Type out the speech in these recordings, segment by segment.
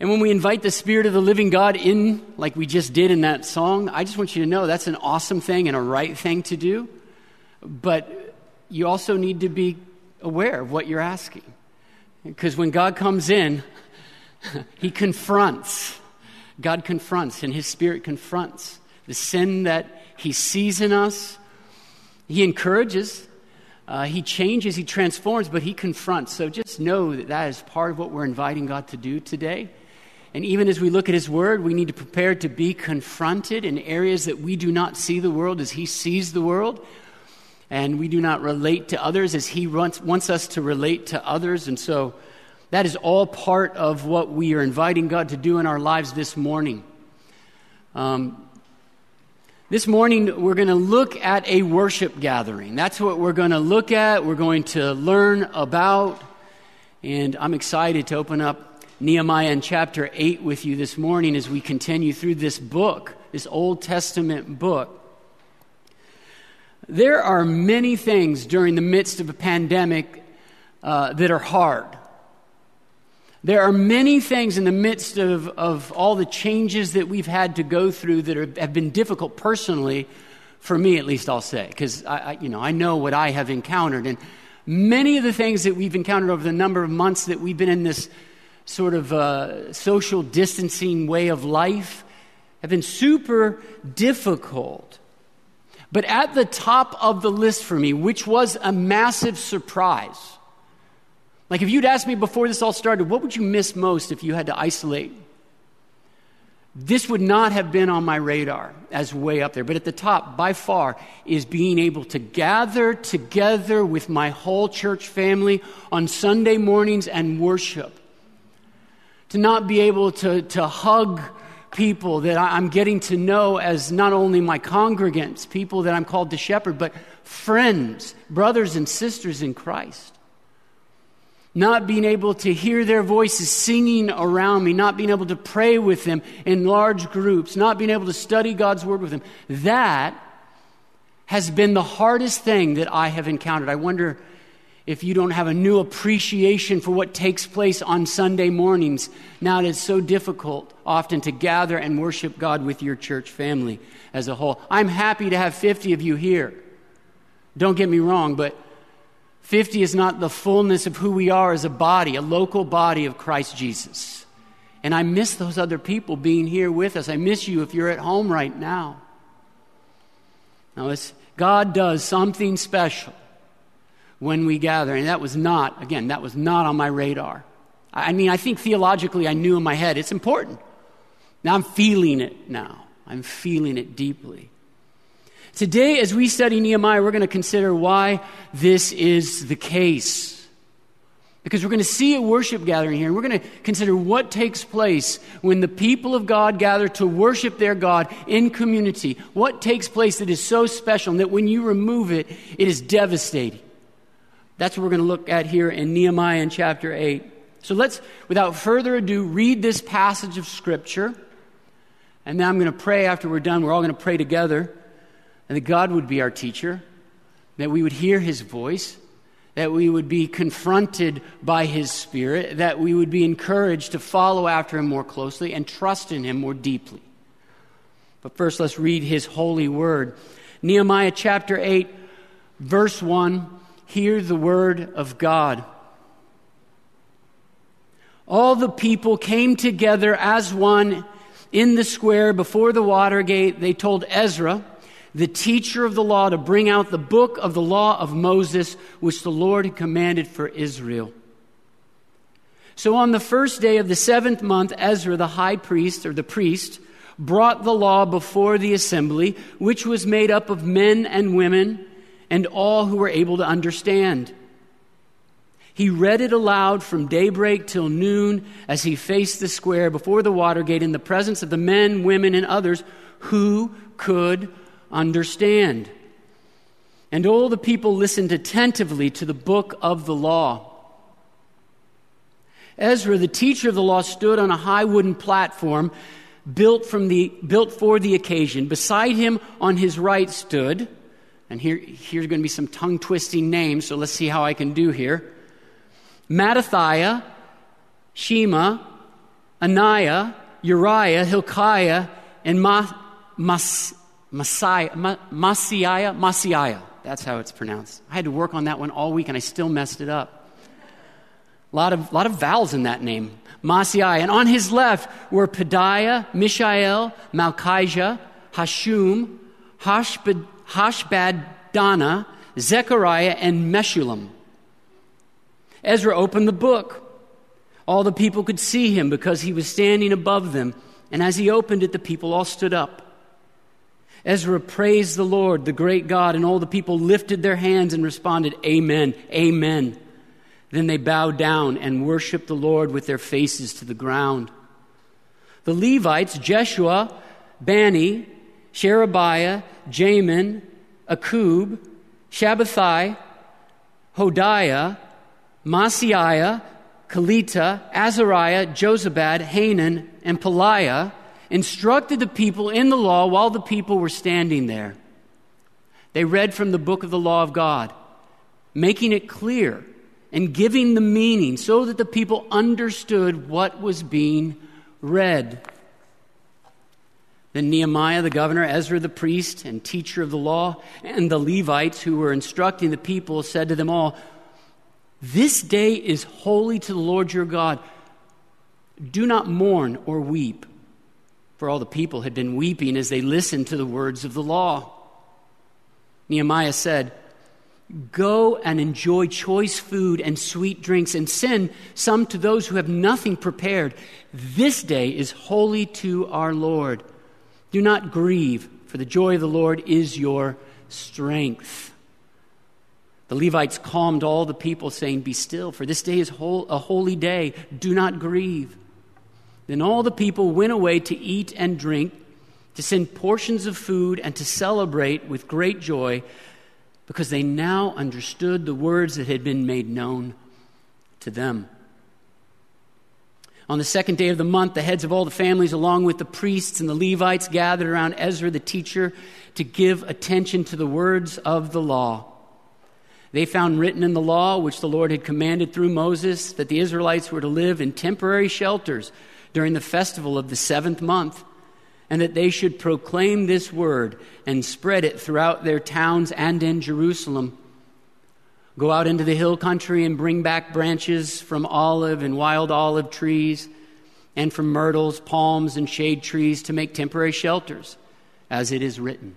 And when we invite the Spirit of the living God in, like we just did in that song, I just want you to know that's an awesome thing and a right thing to do. But you also need to be aware of what you're asking. Because when God comes in, He confronts. God confronts, and His Spirit confronts the sin that He sees in us. He encourages, He changes, He transforms, but He confronts. So just know that that is part of what we're inviting God to do today. And even as we look at His Word, we need to prepare to be confronted in areas that we do not see the world as He sees the world. And we do not relate to others as He wants us to relate to others. And so that is all part of what we are inviting God to do in our lives this morning. This morning, we're going to look at a worship gathering. That's what we're going to look at. We're going to learn about. And I'm excited to open up Nehemiah in chapter 8 with you this morning as we continue through this book, this Old Testament book. There are many things during the midst of a pandemic that are hard. There are many things in the midst of all the changes that we've had to go through that have been difficult personally, for me at least I'll say, because I know what I have encountered. And many of the things that we've encountered over the number of months that we've been in this sort of social distancing way of life have been super difficult. But at the top of the list for me, which was a massive surprise, like if you'd asked me before this all started, what would you miss most if you had to isolate? This would not have been on my radar as way up there. But at the top, by far, is being able to gather together with my whole church family on Sunday mornings and worship. To not be able to hug people that I'm getting to know as not only my congregants, people that I'm called to shepherd, but friends, brothers and sisters in Christ. Not being able to hear their voices singing around me, not being able to pray with them in large groups, not being able to study God's Word with them. That has been the hardest thing that I have encountered. I wonder if you don't have a new appreciation for what takes place on Sunday mornings. Now it is so difficult often to gather and worship God with your church family as a whole. I'm happy to have 50 of you here. Don't get me wrong, but 50 is not the fullness of who we are as a body, a local body of Christ Jesus. And I miss those other people being here with us. I miss you if you're at home right now. Now, God does something special when we gather. And that was not on my radar. I mean, I think theologically I knew in my head it's important. Now I'm feeling it now. I'm feeling it deeply. Today, as we study Nehemiah, we're going to consider why this is the case. Because we're going to see a worship gathering here, and we're going to consider what takes place when the people of God gather to worship their God in community. What takes place that is so special, and that when you remove it, it is devastating. That's what we're going to look at here in Nehemiah in chapter 8. So let's, without further ado, read this passage of Scripture. And then I'm going to pray after we're done. We're all going to pray together. And that God would be our teacher. That we would hear His voice. That we would be confronted by His Spirit. That we would be encouraged to follow after Him more closely and trust in Him more deeply. But first, let's read His holy word. Nehemiah chapter 8, verse 1. Hear the word of God. All the people came together as one in the square before the water gate. They told Ezra, the teacher of the law, to bring out the book of the law of Moses, which the Lord had commanded for Israel. So on the first day of the 7th month, Ezra, the high priest, or the priest, brought the law before the assembly, which was made up of men and women, and all who were able to understand. He read it aloud from daybreak till noon as he faced the square before the water gate in the presence of the men, women, and others who could understand. And all the people listened attentively to the book of the law. Ezra, the teacher of the law, stood on a high wooden platform built for the occasion. Beside him on his right stood, and here's going to be some tongue-twisting names, so let's see how I can do here. Mattathiah, Shema, Ananiah, Uriah, Hilkiah, and Maaseiah. That's how it's pronounced. I had to work on that one all week, and I still messed it up. A lot of vowels in that name. Maaseiah. And on his left were Pedaiah, Mishael, Malchijah, Hashum, Hashbaddanah, Zechariah, and Meshullam. Ezra opened the book. All the people could see him because he was standing above them. And as he opened it, the people all stood up. Ezra praised the Lord, the great God, and all the people lifted their hands and responded, Amen, Amen. Then they bowed down and worshiped the Lord with their faces to the ground. The Levites, Jeshua, Bani, Sherebiah, Jamin, Akub, Shabbathai, Hodiah, Maaseiah, Kelita, Azariah, Jozabad, Hanan, and Pelaiah instructed the people in the law while the people were standing there. They read from the book of the law of God, making it clear and giving the meaning so that the people understood what was being read. Then Nehemiah, the governor, Ezra, the priest and teacher of the law, and the Levites who were instructing the people said to them all, This day is holy to the Lord your God. Do not mourn or weep. For all the people had been weeping as they listened to the words of the law. Nehemiah said, Go and enjoy choice food and sweet drinks and send some to those who have nothing prepared. This day is holy to our Lord. Do not grieve, for the joy of the Lord is your strength. The Levites calmed all the people, saying, Be still, for this day is a holy day. Do not grieve. Then all the people went away to eat and drink, to send portions of food, and to celebrate with great joy, because they now understood the words that had been made known to them. On the second day of the month, the heads of all the families, along with the priests and the Levites, gathered around Ezra the teacher to give attention to the words of the law. They found written in the law, which the Lord had commanded through Moses, that the Israelites were to live in temporary shelters during the festival of the 7th month, and that they should proclaim this word and spread it throughout their towns and in Jerusalem. Go out into the hill country and bring back branches from olive and wild olive trees, and from myrtles, palms, and shade trees to make temporary shelters, as it is written.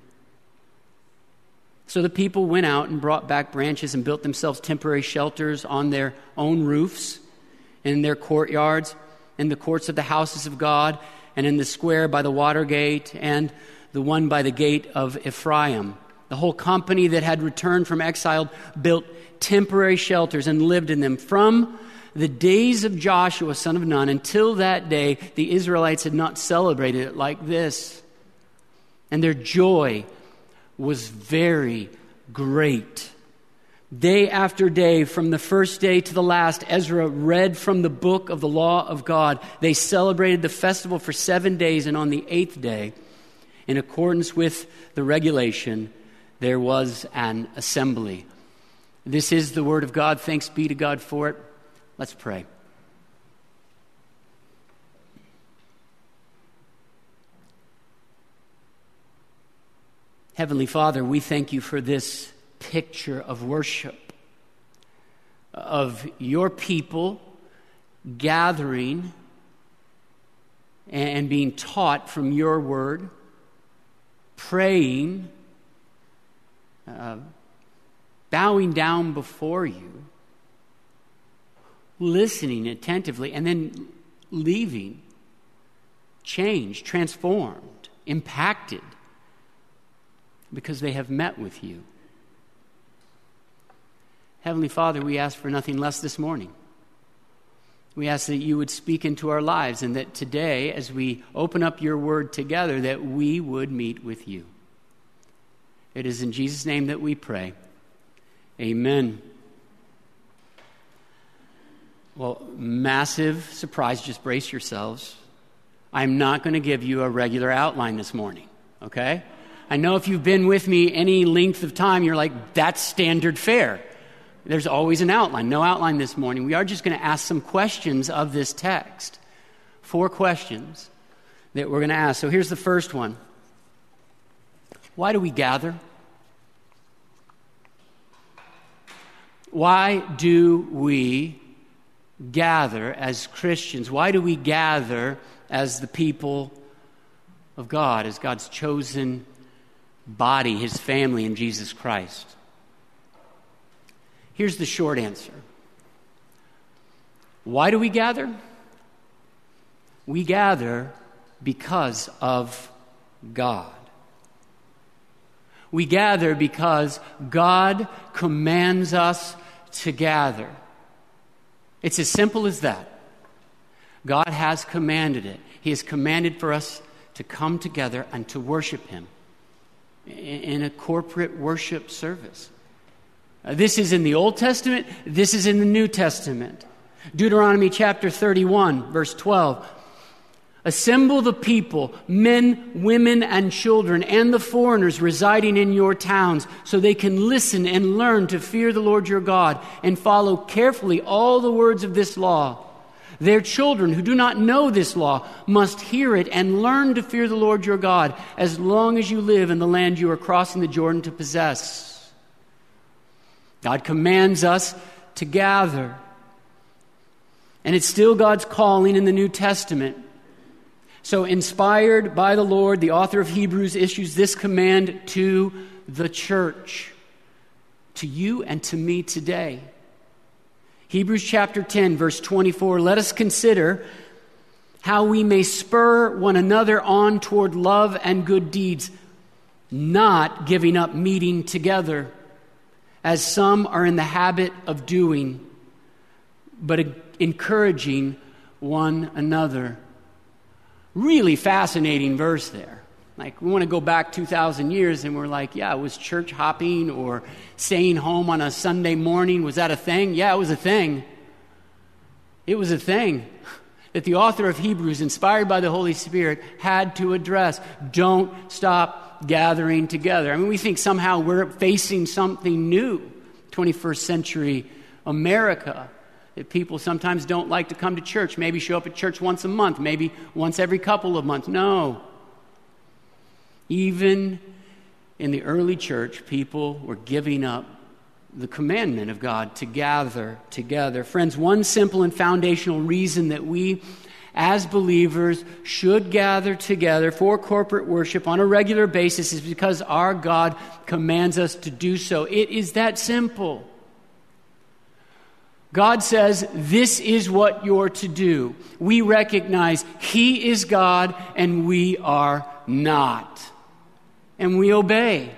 So the people went out and brought back branches and built themselves temporary shelters on their own roofs, in their courtyards, in the courts of the houses of God, and in the square by the water gate, and the one by the gate of Ephraim. The whole company that had returned from exile built temporary shelters and lived in them. From the days of Joshua, son of Nun, until that day, the Israelites had not celebrated it like this. And their joy was very great. Day after day, from the first day to the last, Ezra read from the book of the law of God. They celebrated the festival for 7 days, and on the 8th day, in accordance with the regulation, there was an assembly. This is the word of God. Thanks be to God for it. Let's pray. Heavenly Father, we thank you for this picture of worship, of your people gathering and being taught from your word, praying, bowing down before you, listening attentively, and then leaving, changed, transformed, impacted, because they have met with you. Heavenly Father, we ask for nothing less this morning. We ask that you would speak into our lives, and that today, as we open up your word together, that we would meet with you. It is in Jesus' name that we pray. Amen. Well, massive surprise. Just brace yourselves. I'm not going to give you a regular outline this morning, okay? I know if you've been with me any length of time, you're like, that's standard fare. There's always an outline. No outline this morning. We are just going to ask some questions of this text 4 questions that we're going to ask. So here's the first one. Why do we gather? Why do we gather as Christians? Why do we gather as the people of God, as God's chosen body, His family in Jesus Christ? Here's the short answer. Why do we gather? We gather because of God. We gather because God commands us to gather. It's as simple as that. God has commanded it. He has commanded for us to come together and to worship Him in a corporate worship service. This is in the Old Testament. This is in the New Testament. Deuteronomy chapter 31, verse 12. Assemble the people, men, women, and children, and the foreigners residing in your towns, so they can listen and learn to fear the Lord your God and follow carefully all the words of this law. Their children who do not know this law must hear it and learn to fear the Lord your God as long as you live in the land you are crossing the Jordan to possess. God commands us to gather. And it's still God's calling in the New Testament. So inspired by the Lord, the author of Hebrews issues this command to the church, to you and to me today. Hebrews chapter 10, verse 24, let us consider how we may spur one another on toward love and good deeds, not giving up meeting together, as some are in the habit of doing, but encouraging one another. Really fascinating verse there. Like, we want to go back 2,000 years and we're like, yeah, was church hopping or staying home on a Sunday morning, was that a thing? Yeah, it was a thing. It was a thing that the author of Hebrews, inspired by the Holy Spirit, had to address. Don't stop gathering together. I mean, we think somehow we're facing something new, 21st century America. That people sometimes don't like to come to church, maybe show up at church once a month, maybe once every couple of months. No. Even in the early church, people were giving up the commandment of God to gather together. Friends, one simple and foundational reason that we as believers should gather together for corporate worship on a regular basis is because our God commands us to do so. It is that simple. God says, this is what you're to do. We recognize He is God and we are not. And we obey.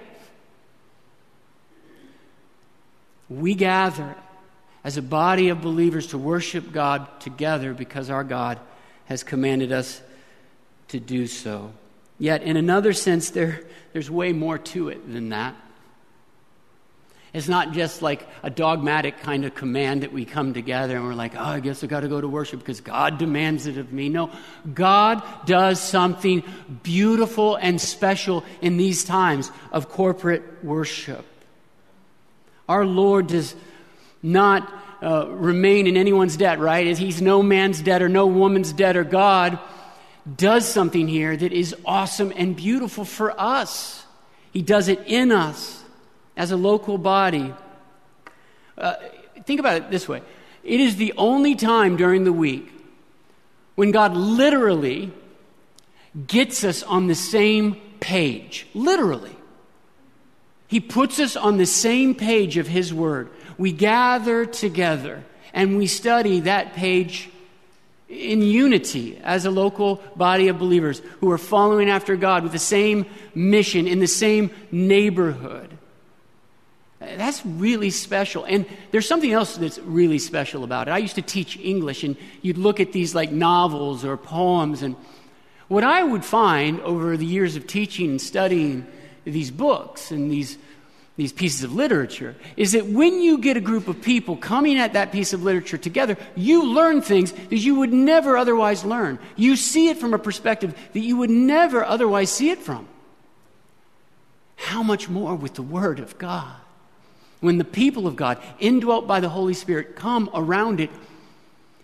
We gather as a body of believers to worship God together because our God has commanded us to do so. Yet, in another sense, there's way more to it than that. It's not just like a dogmatic kind of command that we come together and we're like, oh, I guess I've got to go to worship because God demands it of me. No, God does something beautiful and special in these times of corporate worship. Our Lord does not remain in anyone's debt, right? He's no man's debtor, no woman's debtor. God does something here that is awesome and beautiful for us. He does it in us. As a local body, think about it this way. It is the only time during the week when God literally gets us on the same page. Literally. He puts us on the same page of His Word. We gather together and we study that page in unity as a local body of believers who are following after God with the same mission in the same neighborhood. That's really special. And there's something else that's really special about it. I used to teach English, and you'd look at these like novels or poems, and what I would find over the years of teaching and studying these books and these pieces of literature is that when you get a group of people coming at that piece of literature together, you learn things that you would never otherwise learn. You see it from a perspective that you would never otherwise see it from. How much more with the Word of God? When the people of God, indwelt by the Holy Spirit, come around it,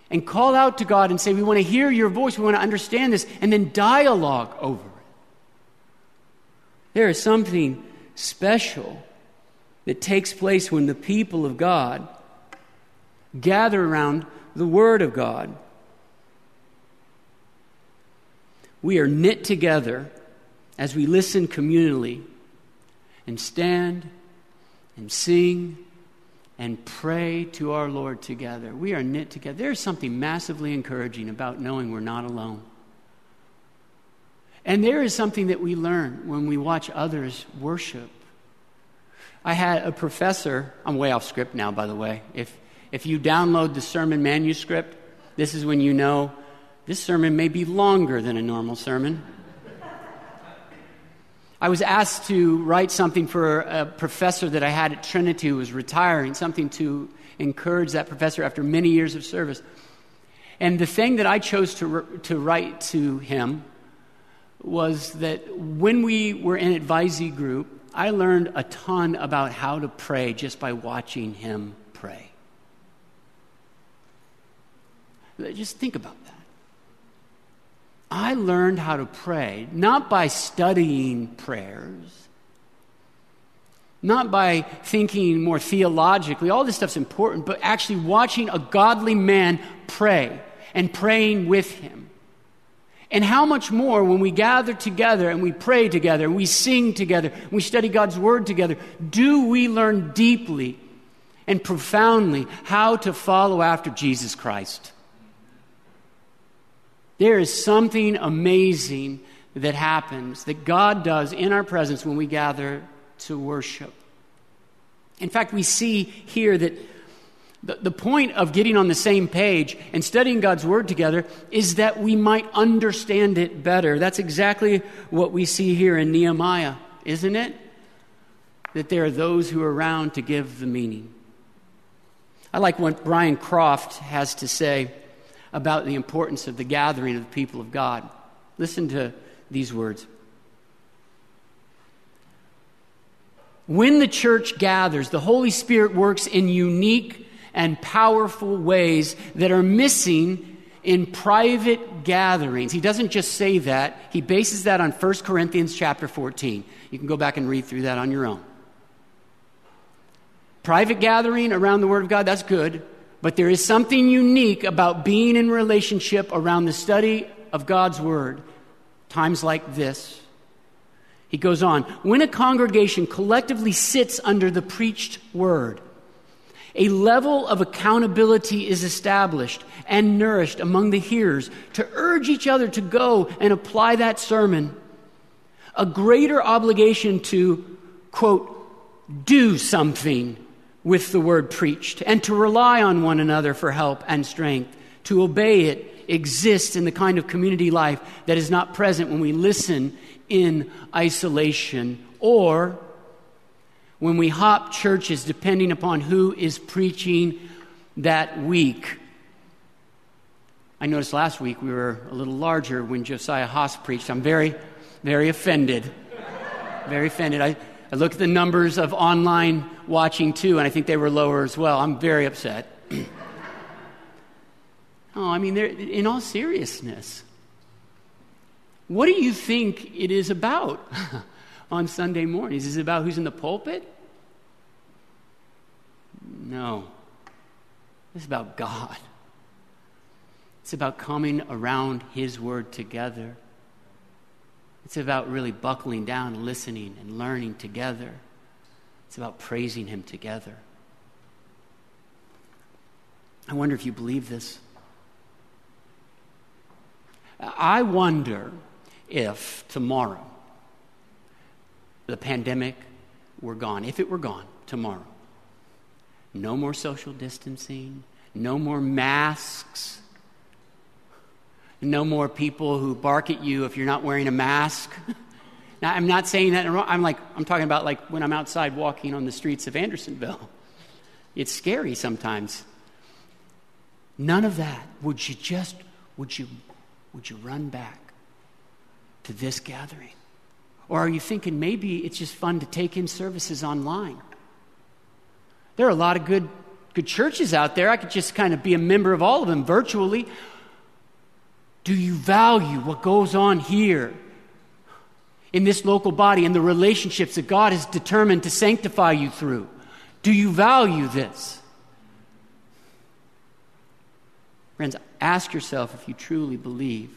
and call out to God and say, we want to hear your voice, we want to understand this, and then dialogue over it. There is something special that takes place when the people of God gather around the Word of God. We are knit together as we listen communally and stand and sing and pray to our Lord together. We are knit together. There is something massively encouraging about knowing we're not alone. And there is something that we learn when we watch others worship. I had a professor, I'm way off script now, by the way. If you download the sermon manuscript, this is when you know this sermon may be longer than a normal sermon. I was asked to write something for a professor that I had at Trinity who was retiring, something to encourage that professor after many years of service. And the thing that I chose to write to him was that when we were in advisee group, I learned a ton about how to pray just by watching him pray. Just think about that. I learned how to pray not by studying prayers, not by thinking more theologically. All this stuff's important, but actually watching a godly man pray and praying with him. And how much more when we gather together and we pray together and we sing together, and we study God's Word together, do we learn deeply and profoundly how to follow after Jesus Christ. There is something amazing that happens, that God does in our presence when we gather to worship. In fact, we see here that the point of getting on the same page and studying God's Word together is that we might understand it better. That's exactly what we see here in Nehemiah, isn't it? That there are those who are around to give the meaning. I like what Brian Croft has to say about the importance of the gathering of the people of God. Listen to these words. When the church gathers, the Holy Spirit works in unique and powerful ways that are missing in private gatherings. He doesn't just say that. He bases that on 1 Corinthians chapter 14. You can go back and read through that on your own. Private gathering around the Word of God, that's good. But there is something unique about being in relationship around the study of God's Word, times like this. He goes on, when a congregation collectively sits under the preached Word, a level of accountability is established and nourished among the hearers to urge each other to go and apply that sermon. A greater obligation to, quote, do something with the word preached and to rely on one another for help and strength, to obey it, exists in the kind of community life that is not present when we listen in isolation or when we hop churches depending upon who is preaching that week. I noticed last week we were a little larger when Josiah Haas preached. I'm very, very offended. Very offended. I look at the numbers of online watching too, and I think they were lower as well. I'm very upset. In all seriousness, what do you think it is about on Sunday mornings? Is it about who's in the pulpit? No. It's about God. It's about coming around His Word together. It's about really buckling down and listening and learning together. It's about praising Him together. I wonder if you believe this. I wonder if tomorrow the pandemic were gone, if it were gone tomorrow. No more social distancing, no more masks, no more people who bark at you if you're not wearing a mask. Now, I'm not saying that wrong. I'm talking about like when I'm outside walking on the streets of Andersonville. It's scary sometimes. None of that. Would you run back to this gathering? Or are you thinking maybe it's just fun to take in services online? There are a lot of good good churches out there. I could just kind of be a member of all of them virtually. Do you value what goes on here in this local body and the relationships that God has determined to sanctify you through? Do you value this? Friends, ask yourself if you truly believe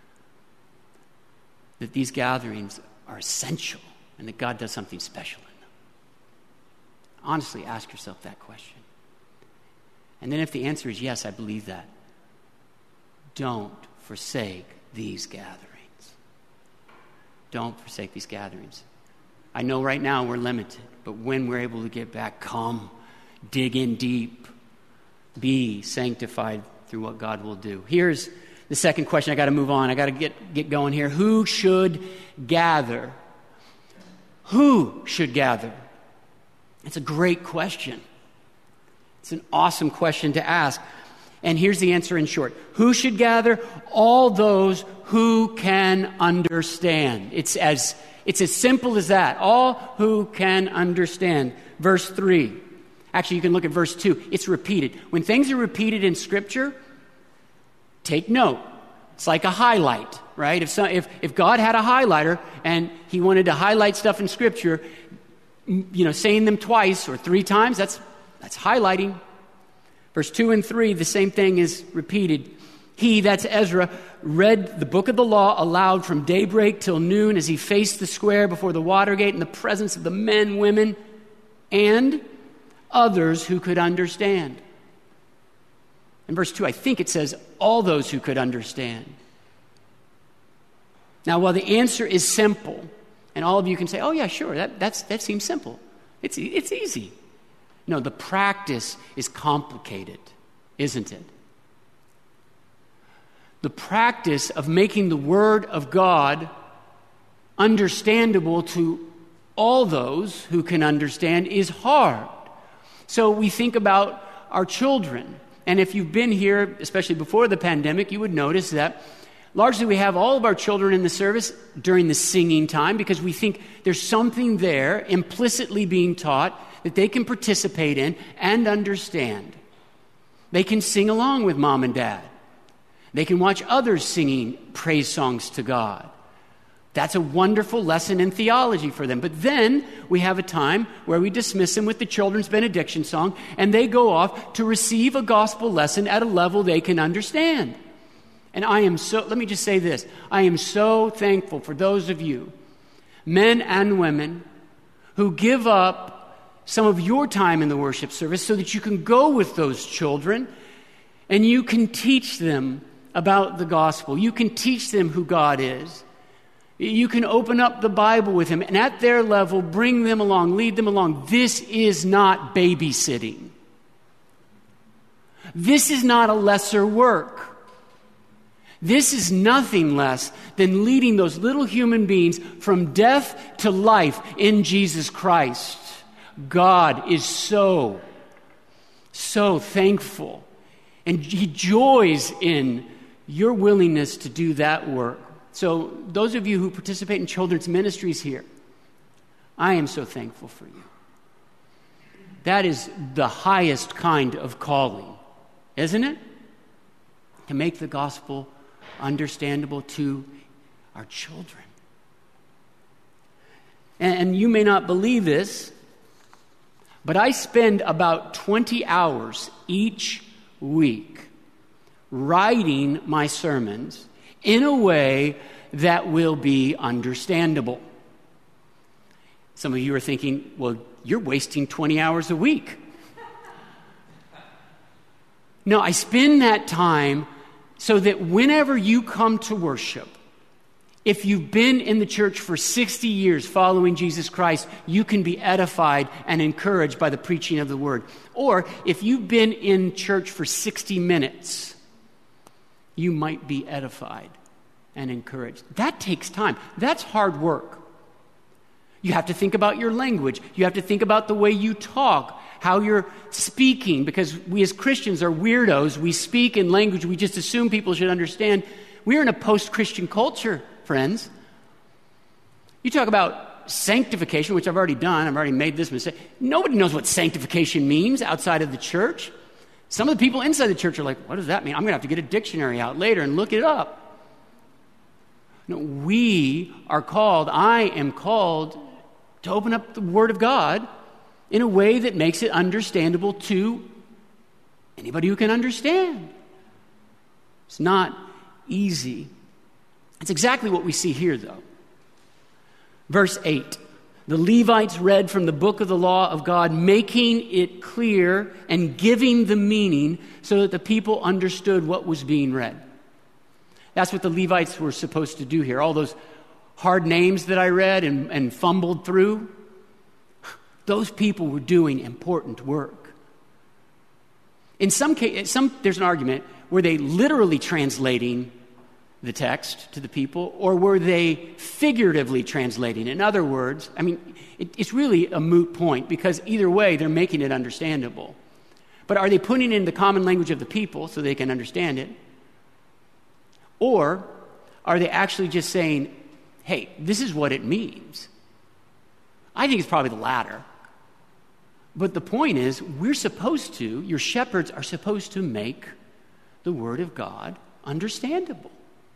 that these gatherings are essential and that God does something special in them. Honestly, ask yourself that question. And then if the answer is yes, I believe that, don't forsake these gatherings. Don't forsake these gatherings. I know right now we're limited, but when we're able to get back, come, dig in deep, be sanctified through what God will do. Here's the second question. I got to move on. I got to get going here. Who should gather? Who should gather? It's a great question. It's an awesome question to ask. And here's the answer in short. Who should gather? All those who can understand. It's as simple as that. All who can understand. Verse 3. Actually, you can look at verse 2. It's repeated. When things are repeated in Scripture, take note. It's like a highlight, right? If God had a highlighter and he wanted to highlight stuff in Scripture, saying them twice or three times, that's highlighting. Verse 2 and 3, the same thing is repeated. He, that's Ezra, read the book of the law aloud from daybreak till noon as he faced the square before the water gate in the presence of the men, women, and others who could understand. In verse 2, I think it says, all those who could understand. Now, while the answer is simple, and all of you can say, oh yeah, sure, that seems simple. It's easy. No, the practice is complicated, isn't it? The practice of making the Word of God understandable to all those who can understand is hard. So we think about our children. And if you've been here, especially before the pandemic, you would notice that largely we have all of our children in the service during the singing time because we think there's something there implicitly being taught that they can participate in and understand. They can sing along with mom and dad. They can watch others singing praise songs to God. That's a wonderful lesson in theology for them. But then we have a time where we dismiss them with the children's benediction song, and they go off to receive a gospel lesson at a level they can understand. And let me just say this. I am so thankful for those of you, men and women, who give up some of your time in the worship service so that you can go with those children and you can teach them about the gospel. You can teach them who God is. You can open up the Bible with them and at their level bring them along, lead them along. This is not babysitting. This is not a lesser work. This is nothing less than leading those little human beings from death to life in Jesus Christ. God is so thankful, and He joys in your willingness to do that work. So those of you who participate in children's ministries here, I am so thankful for you. That is the highest kind of calling, isn't it? To make the gospel understandable to our children. And you may not believe this, but I spend about 20 hours each week writing my sermons in a way that will be understandable. Some of you are thinking, well, you're wasting 20 hours a week. No, I spend that time so that whenever you come to worship, if you've been in the church for 60 years following Jesus Christ, you can be edified and encouraged by the preaching of the word. Or if you've been in church for 60 minutes, you might be edified and encouraged. That takes time. That's hard work. You have to think about your language. You have to think about the way you talk, how you're speaking, because we as Christians are weirdos. We speak in language we just assume people should understand. We're in a post-Christian culture, friends. You talk about sanctification, which I've already done. I've already made this mistake. Nobody knows what sanctification means outside of the church. Some of the people inside the church are like, what does that mean? I'm going to have to get a dictionary out later and look it up. No, we are called, I am called to open up the Word of God in a way that makes it understandable to anybody who can understand. It's not easy. It's exactly what we see here, though. Verse 8, the Levites read from the book of the law of God, making it clear and giving the meaning so that the people understood what was being read. That's what the Levites were supposed to do here. All those hard names that I read and fumbled through, those people were doing important work. In some cases, there's an argument, were they literally translating the text to the people, or were they figuratively translating? In other words, it's really a moot point, because either way, they're making it understandable. But are they putting it in the common language of the people so they can understand it? Or are they actually just saying, hey, this is what it means? I think it's probably the latter. But the point is, your shepherds are supposed to make the Word of God understandable.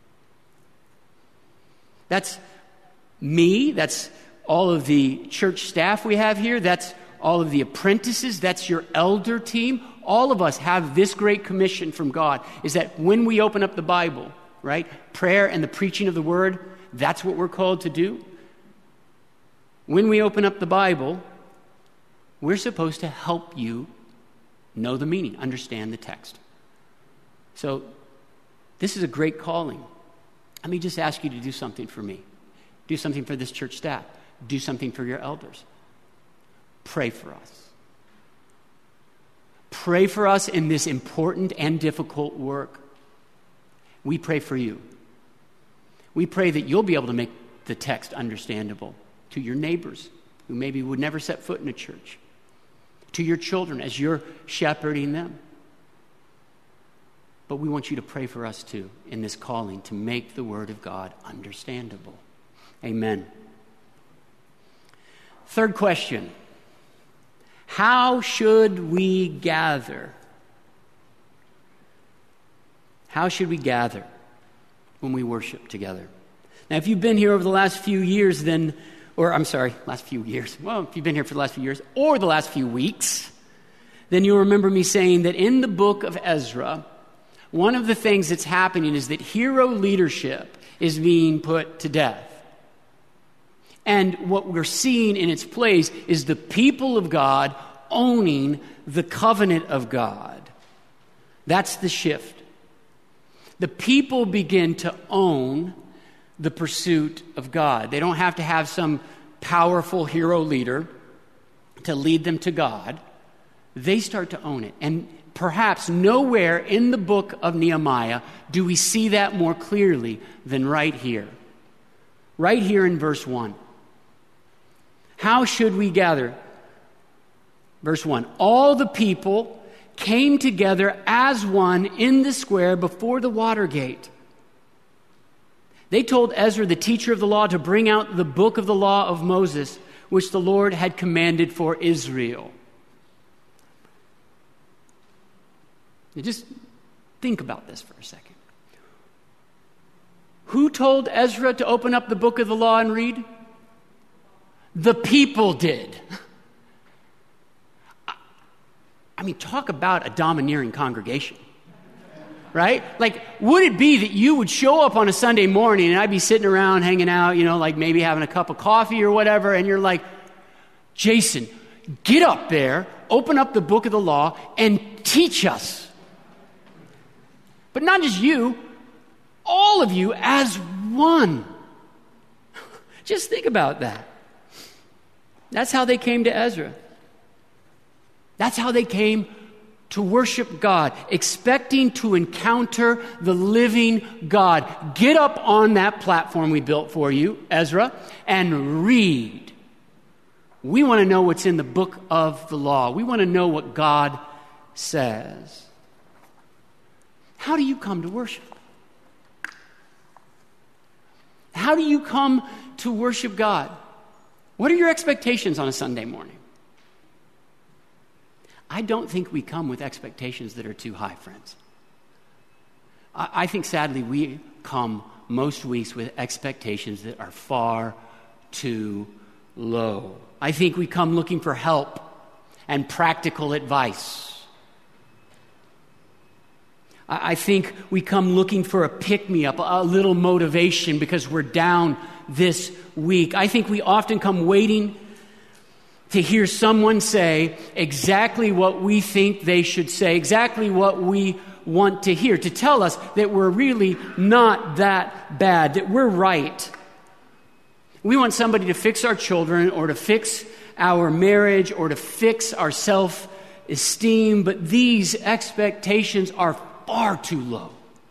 That's me, that's all of the church staff we have here, that's all of the apprentices, that's your elder team. All of us have this great commission from God, is that when we open up the Bible, right, prayer and the preaching of the Word, that's what we're called to do. When we open up the Bible, we're supposed to help you know the meaning, understand the text. So this is a great calling. Let me just ask you to do something for me. Do something for this church staff. Do something for your elders. Pray for us. Pray for us in this important and difficult work. We pray for you. We pray that you'll be able to make the text understandable to your neighbors who maybe would never set foot in a church, to your children as you're shepherding them. But we want you to pray for us too in this calling to make the Word of God understandable. Amen. Third question. How should we gather? How should we gather when we worship together? Now, if you've been here over the last few years, last few years. Well, if you've been here for the last few years or the last few weeks, then you'll remember me saying that in the book of Ezra, one of the things that's happening is that hero leadership is being put to death. And what we're seeing in its place is the people of God owning the covenant of God. That's the shift. The people begin to own the pursuit of God. They don't have to have some powerful hero leader to lead them to God. They start to own it. And perhaps nowhere in the book of Nehemiah do we see that more clearly than right here. Right here in verse 1. How should we gather? Verse 1. All the people came together as one in the square before the water gate. They told Ezra, the teacher of the law, to bring out the book of the law of Moses, which the Lord had commanded for Israel. Now just think about this for a second. Who told Ezra to open up the book of the law and read? The people did. Talk about a domineering congregation. Right? Would it be that you would show up on a Sunday morning and I'd be sitting around hanging out, maybe having a cup of coffee or whatever, and you're like, Jason, get up there, open up the book of the law, and teach us. But not just you, all of you as one. Just think about that. That's how they came to Ezra. That's how they came to worship God, expecting to encounter the living God. Get up on that platform we built for you, Ezra, and read. We want to know what's in the book of the law. We want to know what God says. How do you come to worship? How do you come to worship God? What are your expectations on a Sunday morning? I don't think we come with expectations that are too high, friends. I think, sadly, we come most weeks with expectations that are far too low. I think we come looking for help and practical advice. I think we come looking for a pick-me-up, a little motivation because we're down this week. I think we often come waiting to hear someone say exactly what we think they should say, exactly what we want to hear, to tell us that we're really not that bad, that we're right. We want somebody to fix our children or to fix our marriage or to fix our self-esteem, but these expectations are far too low.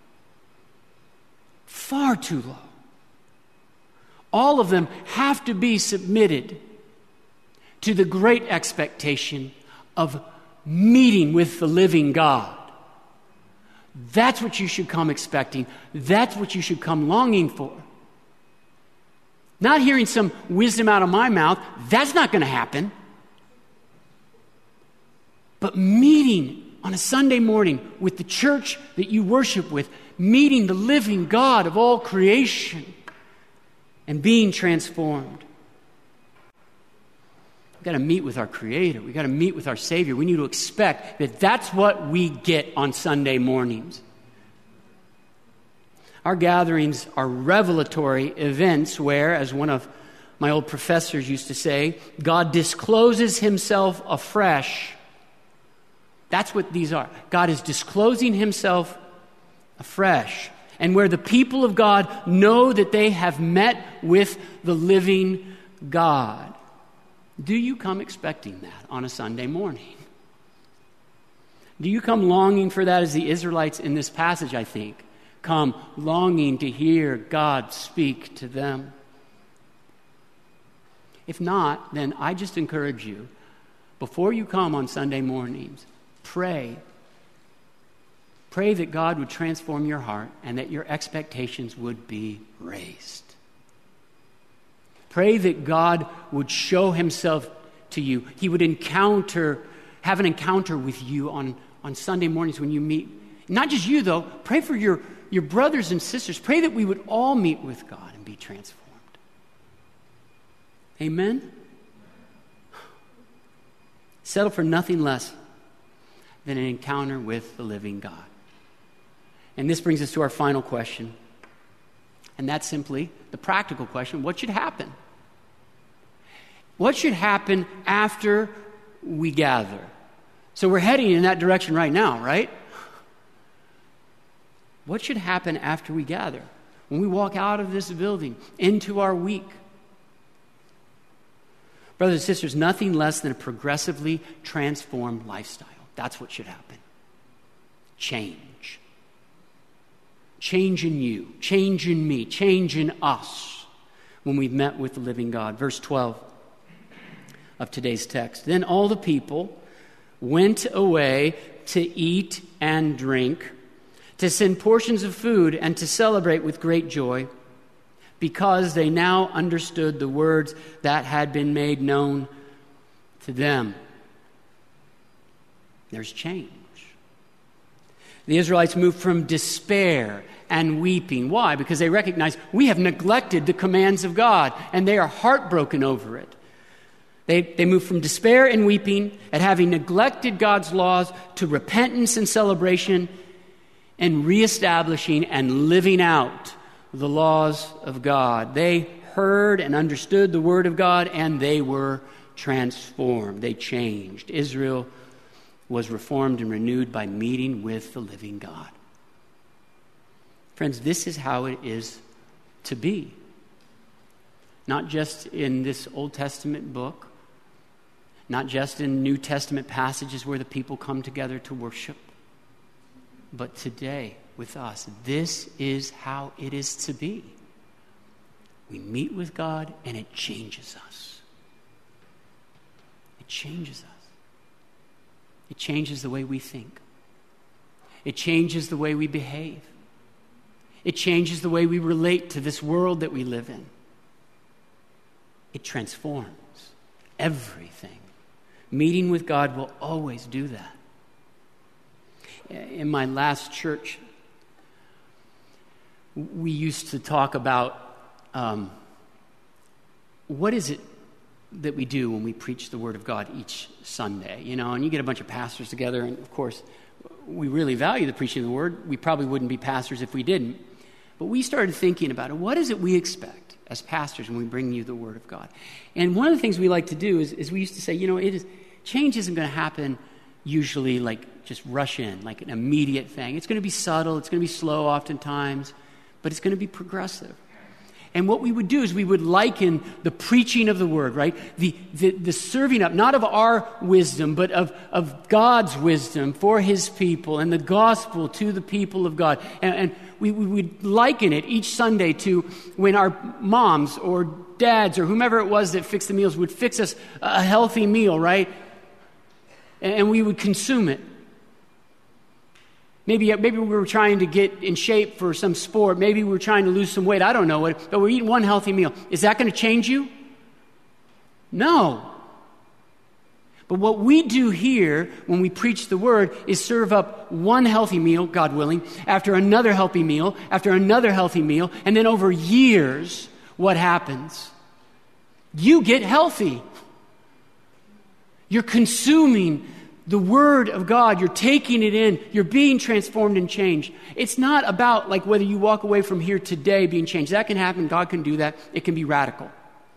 Far too low. All of them have to be submitted to the great expectation of meeting with the living God. That's what you should come expecting. That's what you should come longing for. Not hearing some wisdom out of my mouth. That's not going to happen. But meeting on a Sunday morning with the church that you worship with, meeting the living God of all creation and being transformed. We've got to meet with our Creator. We've got to meet with our Savior. We need to expect that that's what we get on Sunday mornings. Our gatherings are revelatory events where, as one of my old professors used to say, God discloses himself afresh. That's what these are. God is disclosing himself afresh. And where the people of God know that they have met with the living God. Do you come expecting that on a Sunday morning? Do you come longing for that as the Israelites in this passage, I think, come longing to hear God speak to them? If not, then I just encourage you, before you come on Sunday mornings, pray. Pray that God would transform your heart and that your expectations would be raised. Pray that God would show himself to you. He would have an encounter with you on Sunday mornings when you meet. Not just you, though. Pray for your brothers and sisters. Pray that we would all meet with God and be transformed. Amen? Settle for nothing less than an encounter with the living God. And this brings us to our final question. And that's simply the practical question: what should happen? What should happen after we gather? So we're heading in that direction right now, right? What should happen after we gather? When we walk out of this building into our week? Brothers and sisters, nothing less than a progressively transformed lifestyle. That's what should happen. Change. Change in you. Change in me. Change in us when we've met with the living God. Verse 12 of today's text. Then all the people went away to eat and drink, to send portions of food, and to celebrate with great joy, because they now understood the words that had been made known to them. There's change. The Israelites moved from despair and weeping. Why? Because they recognize we have neglected the commands of God, and they are heartbroken over it. They moved from despair and weeping at having neglected God's laws to repentance and celebration and reestablishing and living out the laws of God. They heard and understood the word of God, and they were transformed. They changed. Israel was reformed and renewed by meeting with the living God. Friends, this is how it is to be. Not just in this Old Testament book, not just in New Testament passages where the people come together to worship, but today with us. This is how it is to be. We meet with God and it changes us. It changes us. It changes the way we think. It changes the way we behave. It changes the way we relate to this world that we live in. it transforms everything. Meeting with God will always do that. In my last church, we used to talk about what is it that we do when we preach the Word of God each Sunday, and you get a bunch of pastors together, and of course, we really value the preaching of the Word. We probably wouldn't be pastors if we didn't. But we started thinking about it. What is it we expect as pastors when we bring you the Word of God? And one of the things we like to do is we used to say, change isn't going to happen usually like just rush in, like an immediate thing. It's going to be subtle. It's going to be slow oftentimes, but it's going to be progressive. And what we would do is we would liken the preaching of the Word, right? The serving up, not of our wisdom, but of God's wisdom for His people and the gospel to the people of God. And we would liken it each Sunday to when our moms or dads or whomever it was that fixed the meals would fix us a healthy meal, right? And we would consume it. Maybe we were trying to get in shape for some sport. Maybe we were trying to lose some weight. I don't know. But we're eating one healthy meal. Is that going to change you? No. But what we do here when we preach the Word is serve up one healthy meal, God willing, after another healthy meal, after another healthy meal, and then over years, what happens? You get healthy. You're consuming the Word of God, you're taking it in, you're being transformed and changed. It's not about like whether you walk away from here today being changed. That can happen, God can do that, it can be radical.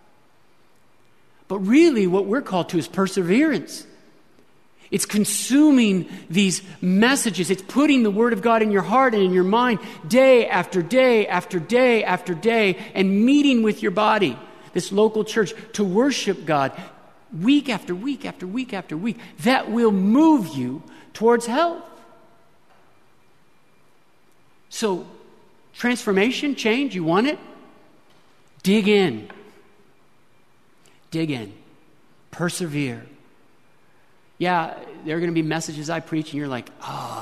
But really what we're called to is perseverance. It's consuming these messages, it's putting the Word of God in your heart and in your mind day after day after day after day, and meeting with your body, this local church, to worship God, week after week after week after week, that will move you towards health. So, transformation, change, you want it? Dig in. Dig in. Persevere. Yeah, there are going to be messages I preach and you're like,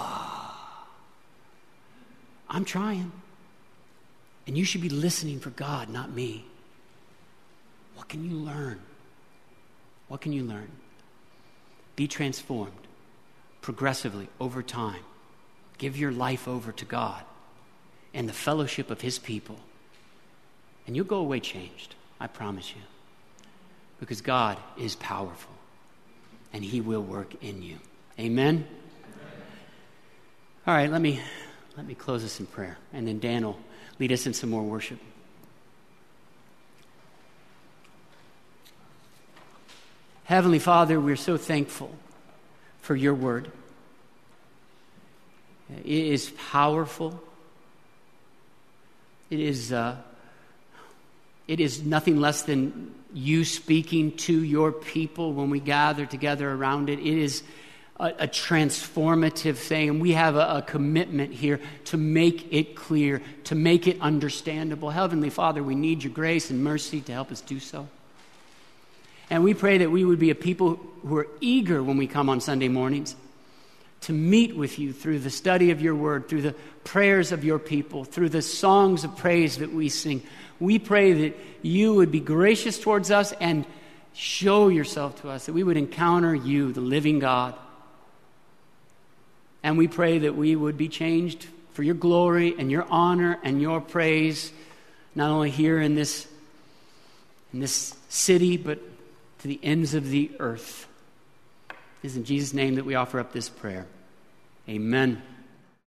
I'm trying. And you should be listening for God, not me. What can you learn? What can you learn? Be transformed progressively over time. Give your life over to God and the fellowship of His people. And you'll go away changed, I promise you. Because God is powerful and He will work in you. Amen? All right, let me close this in prayer. And then Dan will lead us in some more worship. Heavenly Father, we're so thankful for your Word. It is powerful. It is nothing less than you speaking to your people when we gather together around it. It is a transformative thing, and we have a commitment here to make it clear, to make it understandable. Heavenly Father, we need your grace and mercy to help us do so. And we pray that we would be a people who are eager when we come on Sunday mornings to meet with you through the study of your Word, through the prayers of your people, through the songs of praise that we sing. We pray that you would be gracious towards us and show yourself to us, that we would encounter you, the living God. And we pray that we would be changed for your glory and your honor and your praise, not only here in this city, but to the ends of the earth. It is in Jesus' name that we offer up this prayer. Amen.